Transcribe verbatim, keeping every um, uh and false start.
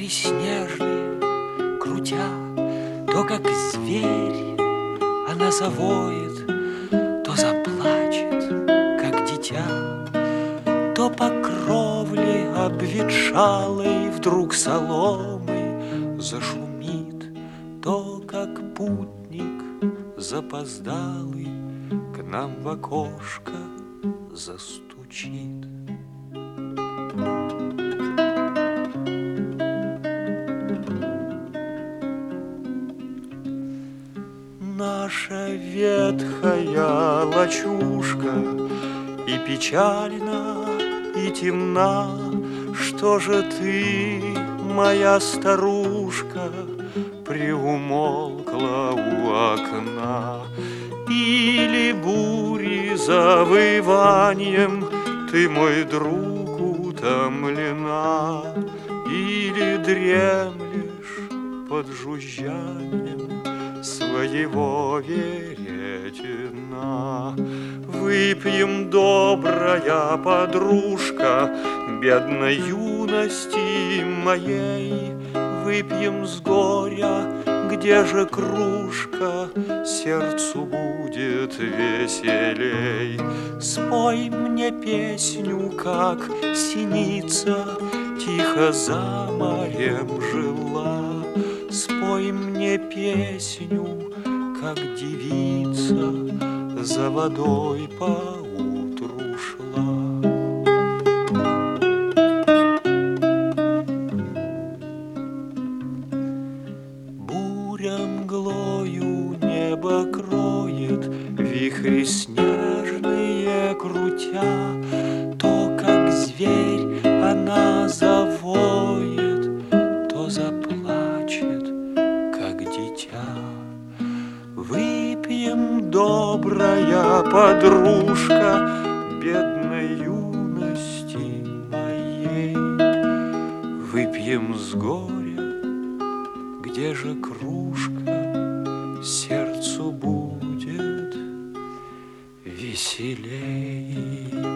вихри снежные, крутя, то как зверь она завоет, то заплачет, как дитя, то по кровле обветшалой вдруг соломой зашумит, то как путник запоздалый к нам в окошко застучит. Наша ветхая лачушка и печальна, и темна. Что же ты, моя старушка, приумолкла у окна? Или бури завыванием ты, мой друг, утомлена, или дремлешь под жужжанием своего веретена? Выпьем, добрая подружка, бедной юности моей, выпьем с горя, где же кружка, сердцу будет веселей. Спой мне песню, как синица тихо за морем жила. Спой мне песню, как девица за водой поутру шла. Буря мглою небо кроет, вихри снежные крутя, то, как зверь, она завоет, то заплачет, как дитя. Выпьем, добрая подружка, бедной юности моей, выпьем с горя, где же кружка, сердцу будет веселей.